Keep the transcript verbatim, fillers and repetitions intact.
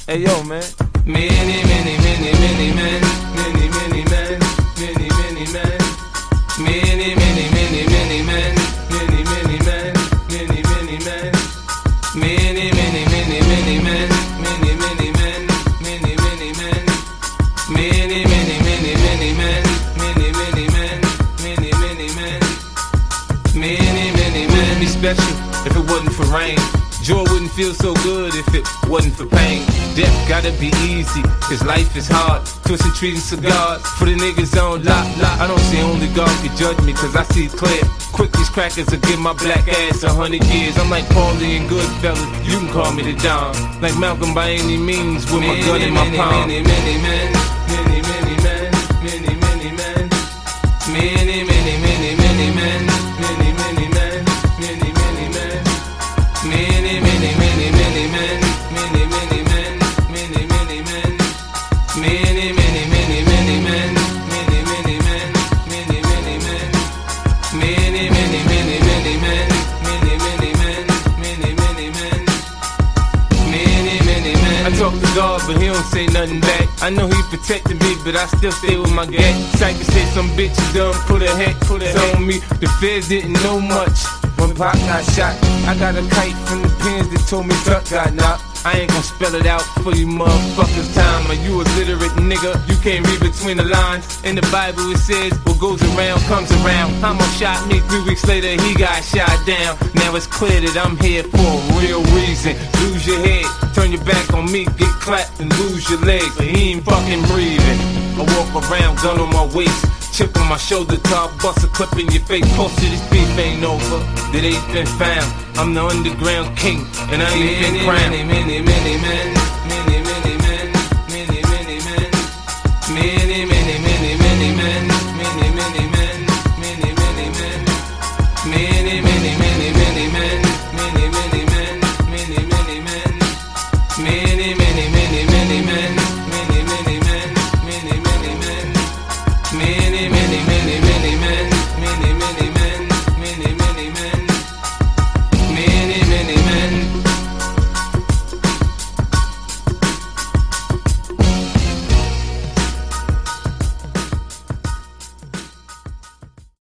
Hey yo, man. Many, many, many, many men, many, many men, many, many men, many, many, many, many men, many, many men, many, many men, many, many, many, many men, many, many men, many, many men, many, many, many, many men, many, many men, many, many men, many, many men. Be special if it wasn't for rain. Joy wouldn't feel so good if it wasn't for pain. Death gotta be easy, cause life is hard. Twisting trees and cigars for the niggas on lock, lock. I don't see only God can judge me, cause I see clear. Quick these crackers will give my black ass a hundred years. I'm like Paulie and Goodfellas, you can call me the Don. Like Malcolm by any means, with my gun in my palm. Many, many men, many, many men, many, many men, many, many, many, many men, many, many men, many, many men, many, many, many, many men, many, many men, many, many men, many, many, many, many men, many, many men, many, many men, many, many, many, many men, many, many men, many, many men, many, many men. I talk to God, but he don't say nothing back. I know he protected me, but I still stay with my gang. Psychic say some bitch done put a heck, put a heck on me. The feds didn't know much when Pac got shot. I got a kite from the pins that told me Duck got knocked. I ain't gon' spell it out for you motherfuckers. Time, are you illiterate nigga? You can't read between the lines. In the Bible it says, what goes around comes around. I'ma shot me, three weeks later he got shot down. Now it's clear that I'm here for a real reason. Lose your head, turn your back on me, get clapped and lose your legs. But he ain't fucking breathing. I walk around, gun on my waist, chip on my shoulder, top, bust a clip in your face. Posted this beef ain't over, that ain't been found. I'm the underground king, and I ain't been crowned. Many, many, many men.